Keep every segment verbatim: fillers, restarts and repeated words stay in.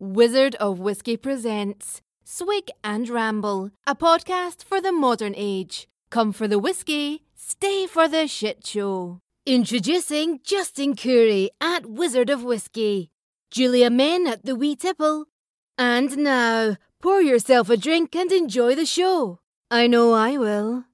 Wizard of Whiskey presents Swig and Ramble, a podcast for the modern age. Come for the whiskey, stay for the shit show. Introducing Justin Curry at Wizard of Whiskey, Julia Min at the Wee Tipple. And now, pour yourself a drink and enjoy the show. I know I will.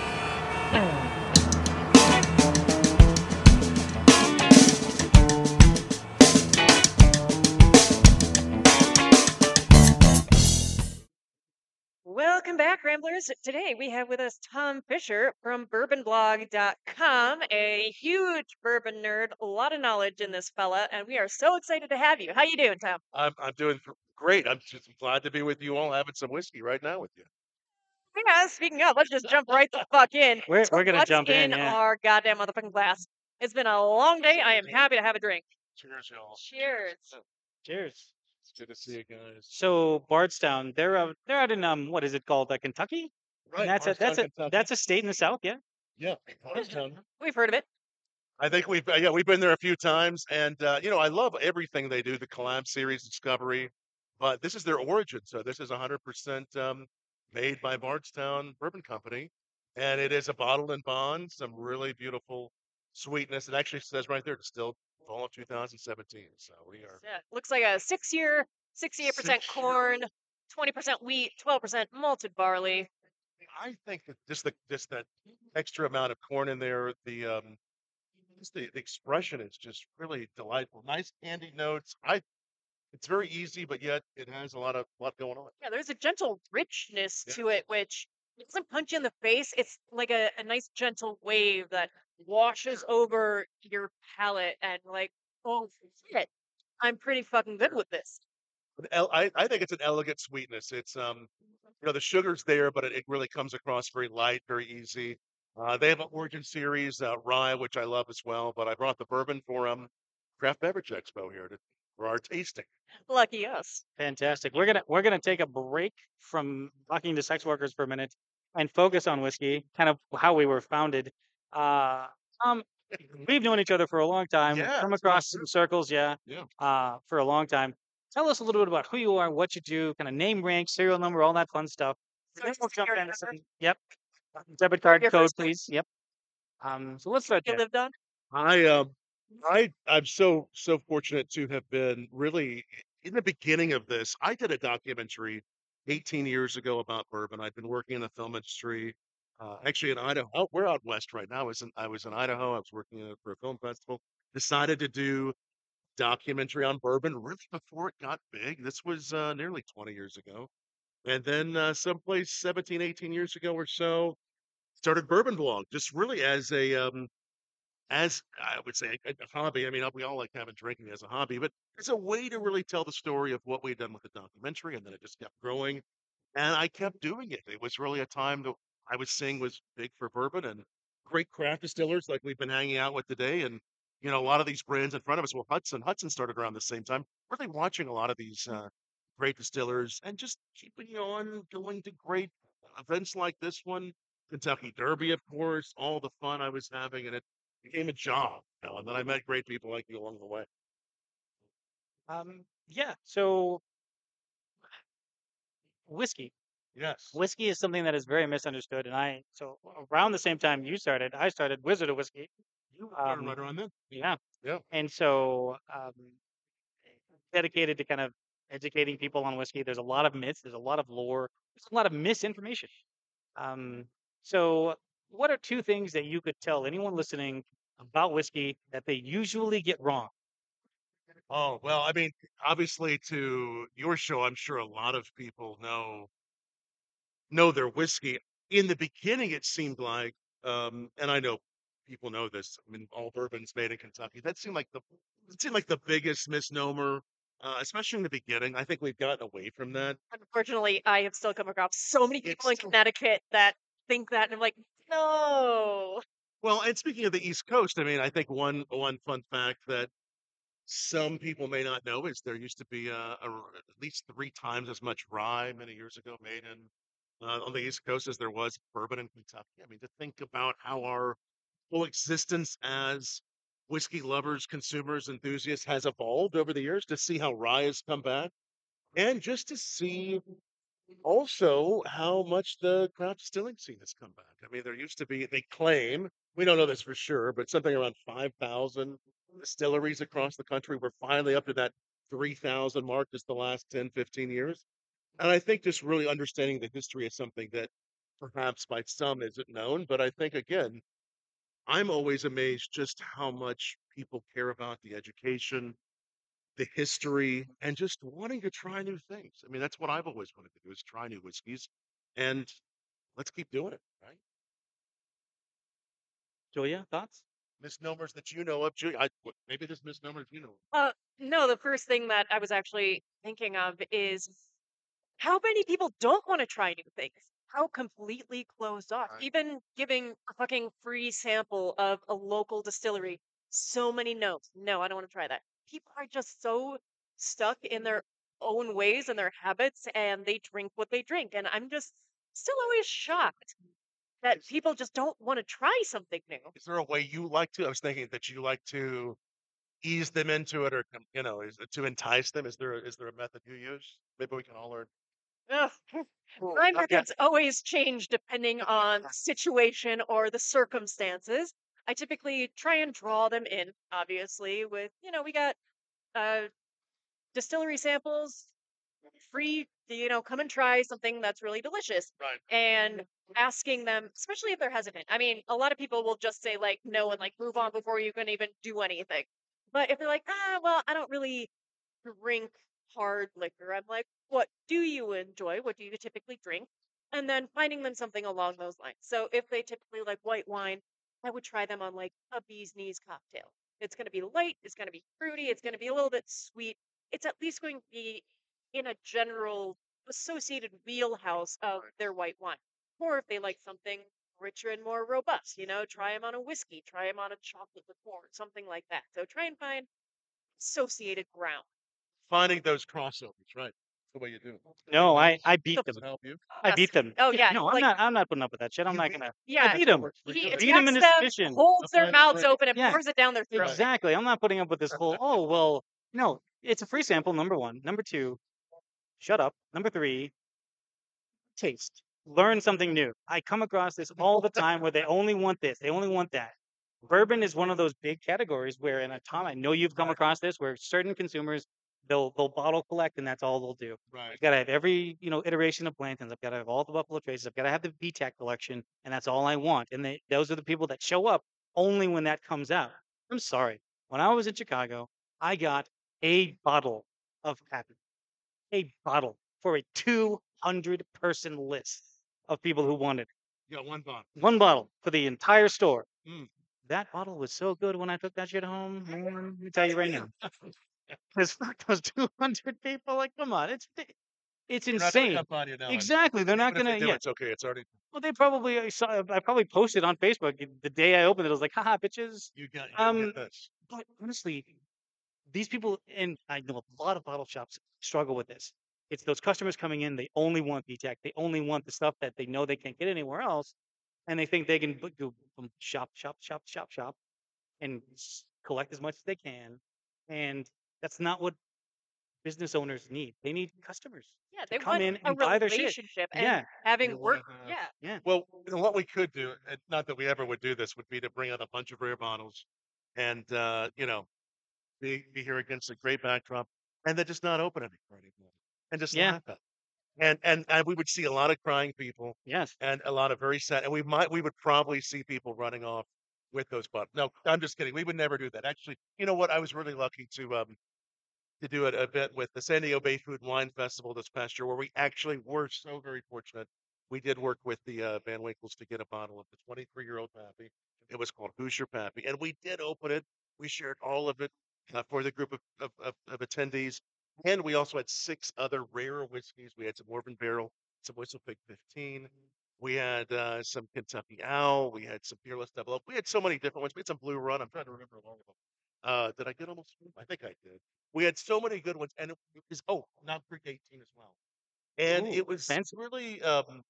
Welcome back, Ramblers. Today we have with us Tom Fisher from bourbon blog dot com, a huge bourbon nerd, a lot of knowledge in this fella, and we are so excited to have you. How you doing, Tom? I'm I'm doing gr- great. I'm just glad to be with you all, having some whiskey right now with you. Yeah, speaking of, let's just jump right the fuck in. We're we're gonna What's jump in, in yeah. our goddamn motherfucking glass? It's been a long day. I am happy to have a drink. Cheers, y'all. Cheers. Cheers. It's good to see you guys. So Bardstown, they're out they're out in um what is it called? Uh, Kentucky? Right, And that's a Bardstown, that's a Kentucky. that's a state in the South, yeah. Yeah, Bardstown. We've heard of it. I think we've uh, yeah we've been there a few times, and uh, you know I love everything they do. The collab series, Discovery, but this is their origin. So this is one hundred percent um, made by Bardstown Bourbon Company, and it is a bottled and bond. Some really beautiful sweetness. It actually says right there, distilled fall of two thousand seventeen. So we are Yeah, looks like a six-year, sixty-eight percent six year- corn, twenty percent wheat, twelve percent malted barley. I think that just the just that extra amount of corn in there, the um, just the, the expression is just really delightful. Nice candy notes. I It's very easy, but yet it has a lot of lot going on. Yeah, there's a gentle richness Yeah. to it, which doesn't punch you in the face. It's like a, a nice gentle wave that washes over your palate and like, oh shit, I'm pretty fucking good with this. But el- I I think it's an elegant sweetness. It's um you know the sugar's there, but it, it really comes across very light, very easy. Uh, they have an Origin Series uh, rye, which I love as well. But I brought the bourbon for um Craft Beverage Expo here to, for our tasting. Lucky us. Fantastic. We're gonna we're gonna take a break from talking to sex workers for a minute and focus on whiskey, kind of how we were founded. Uh um we've known each other for a long time. We've Yeah, come it's been across some circles, yeah, Yeah. uh, for a long time. Tell us a little bit about who you are, what you do, kind of name, rank, serial number, all that fun stuff. So Then it's we'll just jump your into number some, yep. Debit card your code, first name please. Yep. Um, so let's start you there. lived on. I um I I'm so so fortunate to have been really in the beginning of this. I did a documentary eighteen years ago about bourbon. I'd been working in the film industry, uh, actually in Idaho. Oh, we're out west right now. I was in I was in Idaho. I was working uh, for a film festival. Decided to do documentary on bourbon really before it got big. This was uh, nearly twenty years ago. And then uh, someplace seventeen, eighteen years ago or so, started Bourbon Blog, just really as a um, as I would say, a, a hobby. I mean, we all like having drinking as a hobby, but it's a way to really tell the story of what we'd done with the documentary, and then it just kept growing, and I kept doing it. It was really a time that I was seeing was big for bourbon and great craft distillers like we've been hanging out with today, and you know, a lot of these brands in front of us. Well, Hudson, Hudson started around the same time. Really watching a lot of these uh, great distillers and just keeping on going to great events like this one, Kentucky Derby, of course, all the fun I was having, and it became a job, you know, and then I met great people like you along the way. Um, yeah. So whiskey. Yes. Whiskey is something that is very misunderstood, and I so around the same time you started, I started Wizard of Whiskey. You started Um, right around then. yeah, Yeah. and so um, dedicated to kind of educating people on whiskey. There's a lot of myths. There's a lot of lore. There's a lot of misinformation. Um, so, what are two things that you could tell anyone listening about whiskey that they usually get wrong? Oh, well, I mean, obviously to your show, I'm sure a lot of people know know their whiskey. In the beginning, it seemed like, um, and I know people know this. I mean, all bourbon's made in Kentucky. That seemed like the it seemed like the biggest misnomer, uh, especially in the beginning. I think we've gotten away from that. Unfortunately, I have still come across so many It's people in still Connecticut that think that, and I'm like, no. well, and speaking of the East Coast, I mean, I think one one fun fact that some people may not know is there used to be uh, a, at least three times as much rye many years ago made in uh, on the East Coast as there was bourbon in Kentucky. I mean, to think about how our whole existence as whiskey lovers, consumers, enthusiasts has evolved over the years, to see how rye has come back. and just to see also how much the craft distilling scene has come back. I mean, there used to be, they claim, we don't know this for sure, but something around five thousand distilleries across the country. We're finally up to that three thousand mark just the last ten, fifteen years. And I think just really understanding the history is something that perhaps by some isn't known. But I think, again, I'm always amazed just how much people care about the education, the history, and just wanting to try new things. I mean, that's what I've always wanted to do is try new whiskeys, and let's keep doing it, right? Julia, thoughts? Misnomers that you know of, Julie. I, what- maybe there's misnomers you know of. Uh, no, the first thing that I was actually thinking of is how many people don't want to try new things? How completely closed off. Right. Even giving a fucking free sample of a local distillery, so many no's. No, I don't want to try that. People are just so stuck in their own ways and their habits, and they drink what they drink. And I'm just still always shocked that Is, people just don't want to try something new. is there a way you like to? I was thinking that you like to ease them into it, or com- you know, is it to entice them? Is there a, is there a method you use? Maybe we can all learn. Ugh. Well, My I've got methods always change depending on the situation or the circumstances. I typically try and draw them in, obviously, with, you know, we got uh, distillery samples, free, you know, come and try something that's really delicious. right. And asking them, especially if they're hesitant. I mean, a lot of people will just say, like, no, and like move on before you can even do anything. But if they're like, ah, well, I don't really drink hard liquor. I'm like, what do you enjoy? What do you typically drink? And then finding them something along those lines. So if they typically like white wine, I would try them on like a bee's knees cocktail. It's going to be light, it's going to be fruity, it's going to be a little bit sweet. It's at least going to be in a general associated wheelhouse of their white wine. Or if they like something richer and more robust, you know, try them on a whiskey, try them on a chocolate liqueur, something like that. So try and find associated ground. Finding those crossovers, right? That's the way you do it. No, I I beat The Does them. it help you? I Yes. beat them. Oh Yeah, yeah, no, I'm like not. I'm not putting up with that shit. I'm You not beat, gonna. I yeah, beat that's what them. we're, we're he doing. Beat them in attacks a them, submission. holds That's their why I'm mouths great. open, and Yeah, pours it down their throat. Right. exactly. I'm not putting up with this whole. Oh well, no. It's a free sample. Number one. Number two. Shut up. Number three. Taste. Learn something new. I come across this all the time where they only want this. They only want that. Bourbon is one of those big categories where, in a Tom, I know you've come across this, where certain consumers they'll they'll bottle collect and that's all they'll do. Right. I've got to have every you know iteration of Blanton's. I've got to have all the Buffalo Traces. I've got to have the B TAC collection, and that's all I want. And they, those are the people that show up only when that comes out. I'm sorry. When I was in Chicago, I got a bottle of Pappy, a bottle for a two hundred person list of people who wanted it. You got one bottle. One bottle for the entire store. Mm. That bottle was so good when I took that shit home. Man, let me tell you right now. Because fuck those two hundred people, like, come on, it's it's They're not going to insane. come find you now. Exactly, they're not Even if they gonna. do, Yeah, it's okay. It's already well, they probably I saw. I probably posted on Facebook the day I opened it. I was like, haha, bitches. you got. You Um, get this. but honestly, these people, and I know a lot of bottle shops struggle with this. It's those customers coming in, they only want B TAC, they only want the stuff that they know they can't get anywhere else, and they think they can bu- go from shop, shop, shop, shop, shop, and s- collect as much as they can. And that's not what business owners need. They need customers Yeah, to they come want in a and buy their shit. relationship and Yeah, They having want work. to have. Yeah, yeah, Well, you know, what we could do, and not that we ever would do this, would be to bring out a bunch of rare bottles, and uh, you know, be be here against a great backdrop, and then just not open any anymore, and just yeah, laugh at it. And and and we would see a lot of crying people yes. and a lot of very sad, and we might we would probably see people running off with those bottles. No, I'm just kidding. We would never do that. Actually, you know what? I was really lucky to um to do it a bit with the San Diego Bay Food and Wine Festival this past year, where we actually were so very fortunate. We did work with the uh, Van Winkles to get a bottle of the twenty-three year old Pappy. It was called Hoosier Pappy, and we did open it. We shared all of it uh, for the group of, of, of, of attendees. And we also had six other rare whiskeys. We had some Orphan Barrel, some Whistle Pig fifteen. We had uh, some Kentucky Owl. We had some Fearless Double Up. We had so many different ones. We had some Blue Run. I'm trying to remember all of them. Uh, did I get almost? I think I did. We had so many good ones, and it was oh, Knob Creek eighteen as well. And Ooh, it was fancy. really um,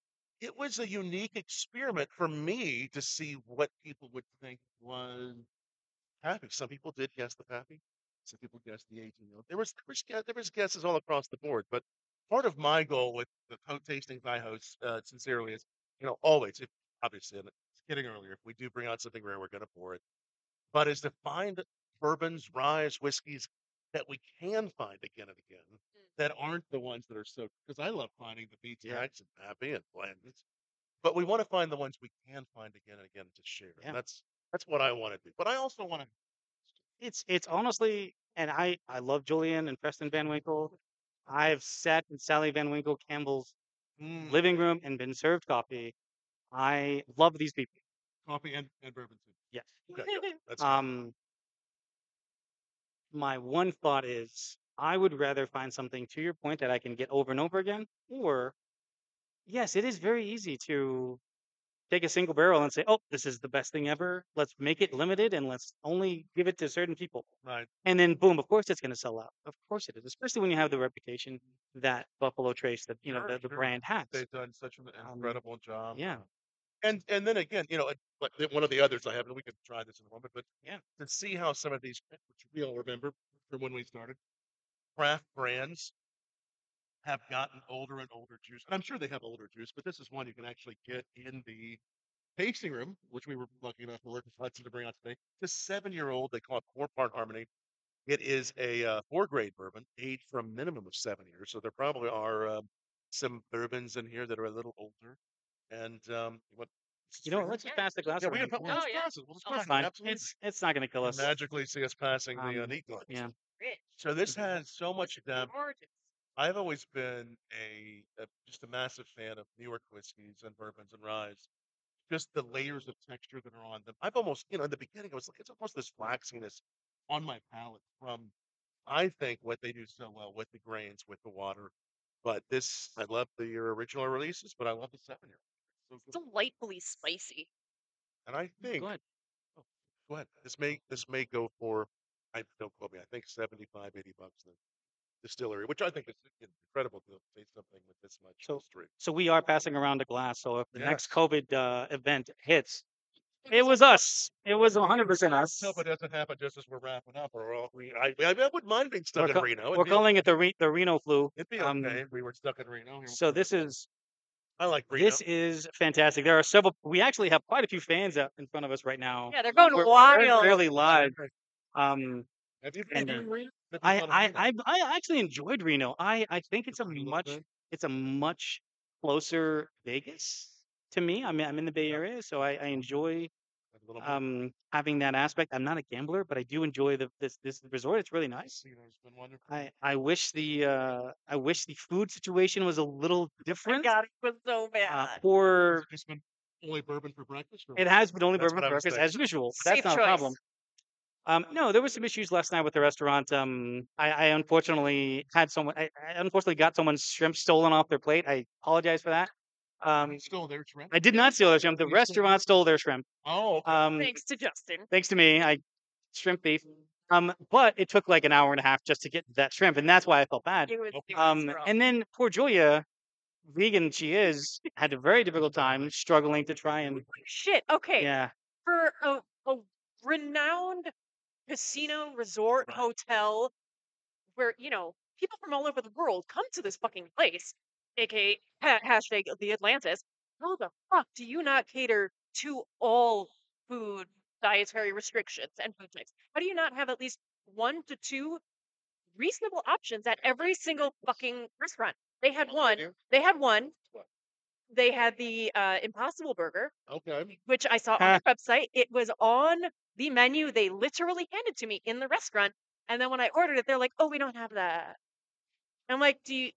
it was a unique experiment for me to see what people would think was Pappy. Some people did guess the Pappy. Some people guessed the eighteen year old. There was there was, gue- there was guesses all across the board. But part of my goal with the co tasting I host, uh, sincerely, is you know always, if obviously, and I was kidding earlier, if we do bring out something rare, we're going to pour it. But is to find bourbons, rye, whiskeys that we can find again and again that aren't the ones that are so. Because I love finding the B Yeah. TX and Pappy and blends, but we want to find the ones we can find again and again to share. Yeah. That's that's what I want to do. But I also want to. It's it's honestly, and I I love Julian and Preston Van Winkle. I've sat in Sally Van Winkle Campbell's Mm, living room and been served coffee. I love these people. coffee and, and bourbon too. Yes. Okay, good. That's good. Um, my one thought is I would rather find something to your point that I can get over and over again, or yes, it is very easy to take a single barrel and say, "Oh, this is the best thing ever. Let's make it limited and let's only give it to certain people." Right. And then boom, of course it's going to sell out. Of course it is, especially when you have the reputation that Buffalo Trace, that you know Sure, the, the sure. brand has. They've done such an Um, incredible job. yeah, uh, And and then again, you know, it- like the- one of the others I have, and we could try this in a moment, but yeah. to see how some of these, which we all remember from when we started, craft brands have gotten older and older juice. And I'm sure they have older juice, but this is one you can actually get in the tasting room, which we were lucky enough to work with Hudson to bring out today. It's a seven year old, they call it Four Part Harmony. It is a uh, four grade bourbon, aged for a minimum of seven years. So there probably are um, some bourbons in here that are a little older. And um, what? You know, what, let's just pass the glass Yeah, we can around. put, Yeah, let's Oh yeah. pass it. We'll just Oh, pass it's it. fine. Absolutely. It's it's not going to kill You us. magically see us passing the uh, Um, neat glass. yeah. rich. So this has so much depth. Gorgeous. I've always been a, a just a massive fan of New York whiskeys and bourbons and ryes. Just the layers of texture that are on them. I've almost, you know, in the beginning, I was like, it's almost this flaxiness on my palate from, I think, what they do so well with the grains, with the water. But this, I love the original releases, but I love the seven year. So good. Delightfully spicy. And I think, Go ahead. oh, go ahead. This may this may go for, I don't quote me. I think seventy-five, eighty bucks the distillery, which I think is incredible to taste something with this much So history. so we are passing around a glass. So if the next Yes. COVID uh, event hits, it was us. It was one hundred percent us. I hope it doesn't happen just as we're wrapping up, or all we. I, I, I wouldn't mind being stuck We're, in ca- Reno. we're It'd be calling okay. it the Re- the Reno flu. It'd be Um, okay if we were stuck in Reno. Here so we this go. is I like Reno. this is fantastic. There are several. We actually have quite a few fans out in front of us right now. Yeah, they're going We're wild. fairly live. Um, Have you and been uh, to Reno? Never I, thought of I Reno. I I actually enjoyed Reno. I I think it's a You look much good. it's a much closer Vegas to me. I mean, I'm in the Bay Yeah. Area, so I, I enjoy A little bit. um having that aspect. I'm not a gambler, but I do enjoy the this this resort. It's really nice. Casino's been wonderful. I I wish the uh I wish the food situation was a little My different. God, it was so Uh, bad. Has for it just been only bourbon for breakfast? Or it what? has been only That's bourbon what I for was breakfast thinking. as usual. But that's Safe not a problem. choice. Um, no, there was some issues last night with the restaurant. Um, I, I unfortunately had someone. I, I unfortunately got someone's shrimp stolen off their plate. I apologize for that. Um, You stole their shrimp? I did not steal their shrimp. The You stole restaurant stole their shrimp. Oh, okay. Um, Thanks to Justin. thanks to me, I shrimp thief. Um, but it took like an hour and a half just to get that shrimp, and that's why I felt bad. It was, Okay. it was Um, rough. and then poor Julia, vegan she is, had a very difficult time struggling to try and Shit. Okay. yeah. For a, a renowned casino resort Right. hotel where, you know, people from all over the world come to this fucking place, aka ha- hashtag the Atlantis. How the fuck do you not cater to all food dietary restrictions and food types? How do you not have at least one to two reasonable options at every single fucking restaurant? They had one. They had one. They had the uh, Impossible Burger, Okay. which I saw on Huh. their website. It was on the menu. They literally handed to me in the restaurant. And then when I ordered it, they're like, "Oh, we don't have that." I'm like, "Do you?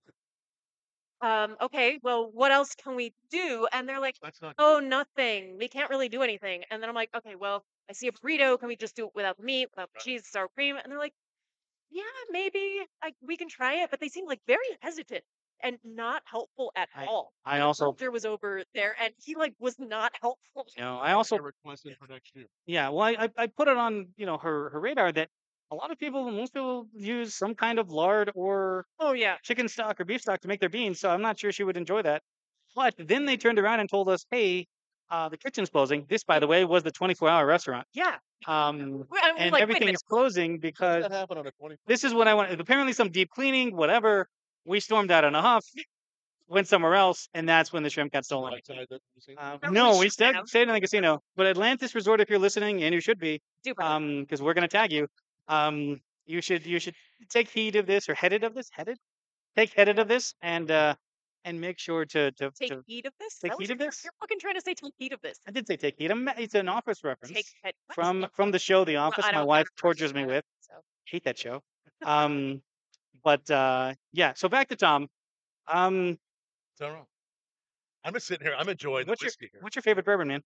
Um, okay, well, what else can we do?" And they're like, That's not. "Oh, nothing. We can't really do anything." And then I'm like, "Okay, well, I see a burrito. Can we just do it without the meat, without the Right. cheese, sour cream?" And they're like, "Yeah, maybe I, we can try it." But they seemed like very hesitant and not helpful at I all. I The also doctor was over there, and he like was not helpful. you know I also I requested for next year. yeah, well, I, I I put it on, you know, her her radar that a lot of people, most people use some kind of lard or Oh yeah, chicken stock or beef stock to make their beans. So I'm not sure she would enjoy that. But then they turned around and told us, hey, Uh, the kitchen's closing. This, by the way, was the twenty-four hour restaurant. Yeah. Um, We're, and we're and like, wait a everything minute. is closing How does because that happen on a twenty? this is what I want. Apparently, some deep cleaning, whatever. We stormed out in a huff, went somewhere else, and that's when the shrimp got stolen. Outside the casino? Uh, Or no, we we should stayed, have. stayed in the casino. But Atlantis Resort, if you're listening, and you should be, Do better. um, because we're gonna tag you. Um, you should you should take heed of this or headed of this, headed, take headed of this, and uh, and make sure to to, Take to heed of this? Is take that what heed you're, of this. you're fucking trying to say take heed of this. I did say take heed. I'm, it's an Office Take reference head. What? from from the show The Well, Office. I My don't. I wife don't watch tortures me that, with. So Hate that show. Um, but uh, yeah. So back to Tom. Um, It's all right. I'm just sitting here. I'm enjoying the what's your whiskey here. what's your favorite bourbon, man?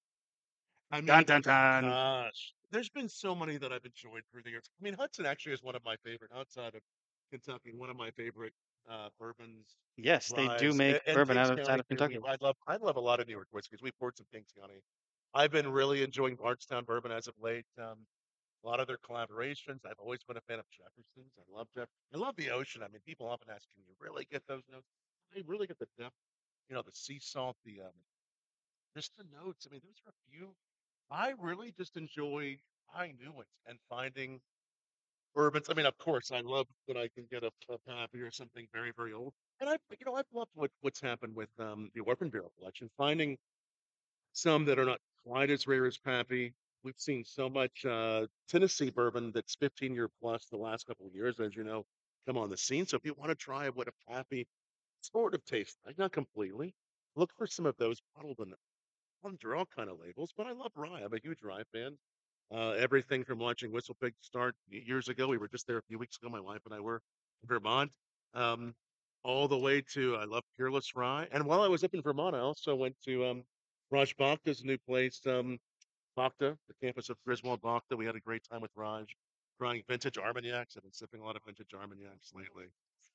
I mean, Dun dun dun. gosh, there's been so many that I've enjoyed through the years. I mean, Hudson actually is one of my favorite outside of Kentucky. One of my favorite uh, bourbons, Yes, they do ryes, make and, and bourbon Kings out of, out County of too. Kentucky. We, I love, I love a lot of New York whiskeys. We poured some Kings County. I've been really enjoying Bardstown bourbon as of late. Um, a lot of their collaborations. I've always been a fan of Jefferson's. I love Jeff. I love the ocean. I mean, people often ask, "Can you really get those notes?" I really get the depth. You know, the sea salt, the um, just the notes. I mean, those are a few. I really just enjoy trying new ones and finding bourbons. I mean, of course, I love that I can get a, a Pappy or something very, very old. And I, you know, I've loved what, what's happened with um, the Orphan Barrel collection, finding some that are not quite as rare as Pappy. We've seen so much uh, Tennessee bourbon that's fifteen year plus the last couple of years, as you know, come on the scene. So if you want to try what a Pappy sort of tastes like, not completely, look for some of those bottled in under all kind of labels. But I love rye. I'm a huge rye fan. Uh, everything from watching Whistle Pig start y- years ago. We were just there a few weeks ago. My wife and I were in Vermont. Um, all the way to I love Peerless Rye. And while I was up in Vermont, I also went to um, Raj Bhakta's new place, um, Bhakta, the campus of Griswold Bhakta. We had a great time with Raj, trying vintage Armagnacs. I've been sipping a lot of vintage Armagnacs lately.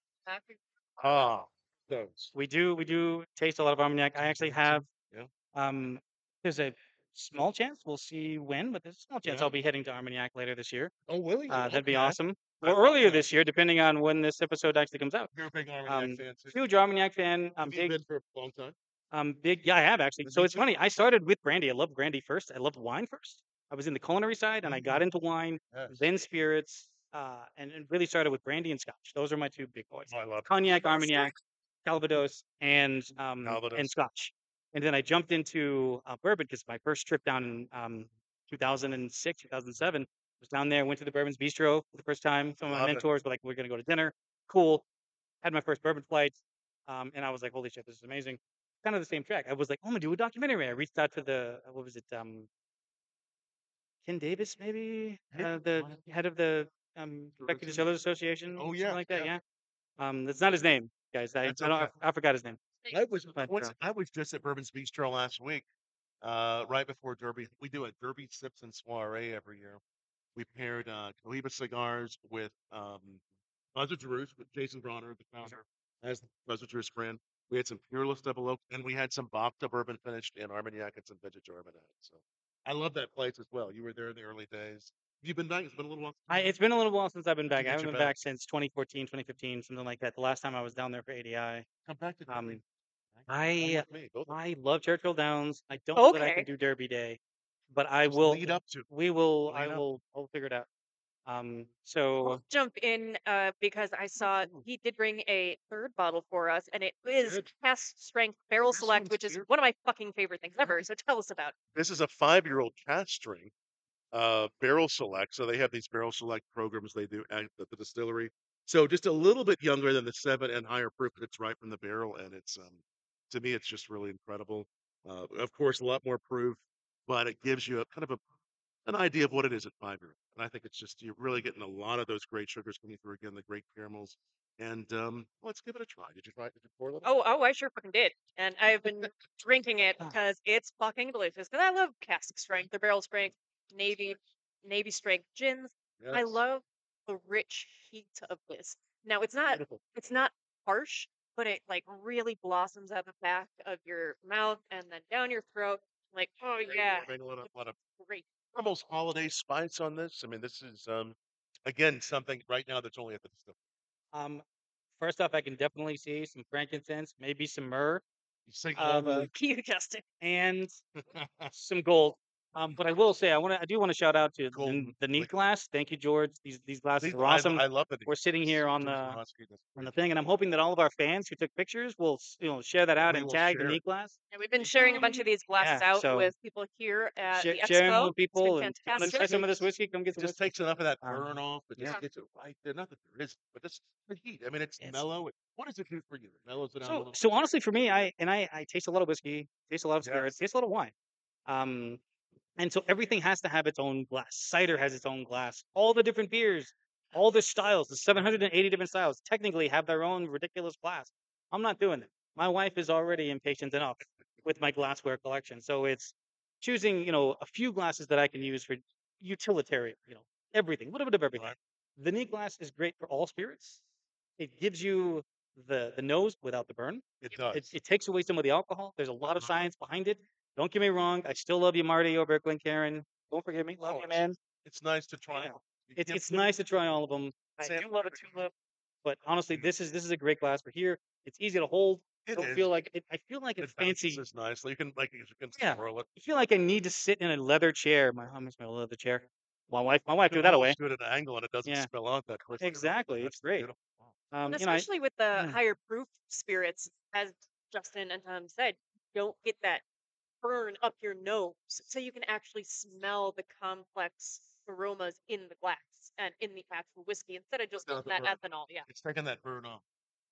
Ah, those. We do we do taste a lot of Armagnac. I actually have Yeah, um. There's a small chance we'll see when, but there's a small chance yeah. I'll be heading to Armagnac later this year. Oh, will you? Uh, that'd be Okay. awesome. I Or love earlier that. this year, depending on when this episode actually comes out. You're a big Armagnac Um, fan too. huge Armagnac fan. I'm Have you big, been for a long time? um, big. Yeah, I have actually. Me So it's too. funny. I started with brandy. I loved brandy first. I loved wine first. I was in the culinary side, and I got Mhm. into wine, Yes. then spirits, uh, and, and really started with brandy and scotch. Those are my two big boys: Oh, I love cognac, Armagnac, Calvados, and um, and Calvados. scotch. And then I jumped into uh, bourbon because my first trip down in um, two thousand six, two thousand seven was down there. Went to the Bourbon's Bistro for the first time. Some of my Love it. mentors were like, "We're gonna go to dinner." Cool. Had my first bourbon flight, um, and I was like, "Holy shit, this is amazing!" Kind of the same track. I was like, "Oh, I'm gonna do a documentary." I reached out to the uh, what was it, um, Ken Davis, maybe Yeah. uh, the head of the um, Becky Tourism. Distillers Association, Oh something yeah, like that. yeah. Yeah, um, that's not his name, guys. I I, That's don't, I, okay. I forgot his name, I was but once uh, I was just at Bourbon's Bistro last week, uh, right before Derby. We do a Derby Sips and Soiree every year. We paired uh, Cohiba cigars with um, Buzzard Jerus with Jason Bronner, the founder, as the Buzzard Jerus brand. We had some Peerless Double Oak, and we had some Bacta bourbon finished in Armagnac and some vintage Armagnac. So I love that place as well. You were there in the early days. Have you been back? It's been a little while. I, it's been a little while since I've been To back. I get haven't you been back. back since twenty fourteen, twenty fifteen, something like that. The last time I was down there for A D I. Come back to Derby. Um, Come I with me. Both of us. I love Churchill Downs. I don't know that I can okay. do Derby Day, but I Just will. lead up to. We will. I Lead up. will. I'll figure it out. Um. So I'll jump in uh, because I saw he did bring a third bottle for us, and it is Good. cast strength barrel This select, one's which is beautiful. one of my fucking favorite things ever. So tell us about it. This is a five-year-old cast strength uh, barrel select. So they have these barrel select programs they do at the, the distillery. So just a little bit younger than the seven and higher proof, but it's right from the barrel, and it's um, to me it's just really incredible. Uh, of course, a lot more proof, but it gives you a kind of a an idea of what it is at five year. And I think it's just you're really getting a lot of those great sugars coming through again, the great caramels. And um, let's give it a try. Did you try it? Did you pour a little? Oh, oh, I sure fucking did, and I've been drinking it Ah. because it's fucking delicious. Because I love cask strength, the barrel strength, navy, navy strength gins. I Yes. love the rich heat of this. Now it's not, Beautiful. it's not harsh, but it like really blossoms out the back of your mouth and then down your throat. Like, oh yeah, Bring a lot of, lot of great. almost holiday spice on this. I mean, this is um again something right now that's only at the distillery. um, first off, I can definitely see some frankincense, maybe some myrrh. Single Um, malt. Thank you, Justin. and some gold. Um, but I will say, I want to, I do want to shout out to the, Golden the neat liquor. glass. Thank you, George. These these glasses These, are I, awesome. I love it. We're sitting here on George the Winoski, that's on the great. thing, and I'm hoping that all of our fans who took pictures will s- you know share that out We and will tag the share it. neat glass. And we've been sharing a bunch of these glasses Yeah, out so with people here at share, the sharing expo. with It's been people and if you want to try fantastic. some of this whiskey, come get It some just whiskey. takes enough of that Um, burn off. It just yeah, gets it right there. Not that there is, but just the heat. I mean, it's it's mellow. It- What does it do for you? It mellows it down a so little. so honestly for me, I and I I taste a lot of whiskey, taste a lot of spirits, Yes. taste a lot of wine. Um, and so everything has to have its own glass. Cider has its own glass. All the different beers, all the styles, the seven hundred eighty different styles, technically have their own ridiculous glass. I'm not doing it. My wife is already impatient enough with my glassware collection. So it's choosing, you know, a few glasses that I can use for utilitarian, you know, everything, a little bit of everything. Right. The neat glass is great for all spirits. It gives you the the nose without the burn. It It, does. it takes away some of the alcohol. There's a lot of Uh-huh. science behind it. Don't get me wrong. I still love you, Marty, over at Glencairn. Don't forgive me. Love Oh, you, it's, man. it's nice to try. Yeah. You It's can't it's put nice to try all of them. I Sam- do love a tulip, but honestly, this is this is a great glass for here. It's easy to hold. I It don't is. feel like it, I feel like It it's fancy. balances nicely. You can like you can Yeah. swirl it. I feel like I need to sit in a leather chair. My mom makes me a leather chair. My wife, my wife It threw that away. holds you at an angle and it doesn't Yeah. spill out that quickly. Exactly. It's That's great. beautiful. Um, And you know, I, especially with the yeah. higher proof spirits, as Justin and Tom said, you don't get that burn up your nose. So you can actually smell the complex aromas in the glass and in the actual whiskey instead of just Without that the burn. ethanol. Yeah. It's taking that burn off.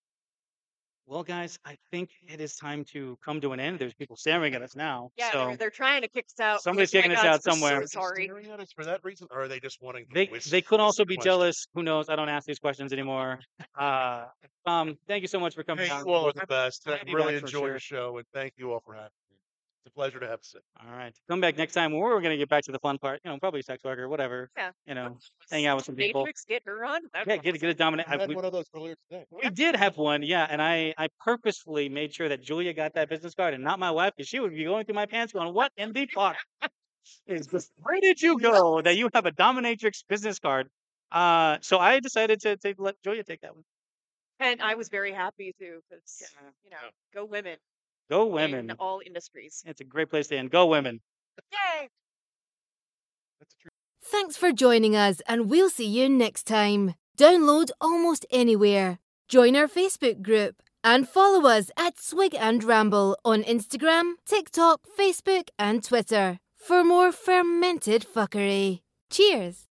Well, guys, I think it is time to come to an end. There's people staring at us now. Yeah, so they're, they're trying to kick us out. somebody's My kicking us God, out we're somewhere. so Are they sorry. staring at us for that reason, or are they just wanting the They whiskey? they could also be question? jealous. Who knows? I don't ask these questions anymore. Uh, um, thank you so much for coming Hey, down. you all are the best. I I'll be really back for enjoy sure. the show, and thank you all for having me. It's a pleasure to have you. All right, come back next time. We're going to get back to the fun part. You know, probably sex work or whatever. Yeah. You know, hang out with some people. Matrix, get her on. That'd Yeah, be get a get a dominant. I I, had we, one of those earlier today. we did have one, yeah, and I I purposefully made sure that Julia got that business card and not my wife, because she would be going through my pants going, "What in the fuck is this? Where did you go that you have a dominatrix business card?" Uh, so I decided to to let Julia take that one. And I was very happy to, because, Yeah. you know, go women Go in women! all industries. It's a great place to end. Go women! Yay! That's true. Thanks for joining us, and we'll see you next time. Download almost anywhere. Join our Facebook group and follow us at Swig and Ramble on Instagram, TikTok, Facebook, and Twitter for more fermented fuckery. Cheers!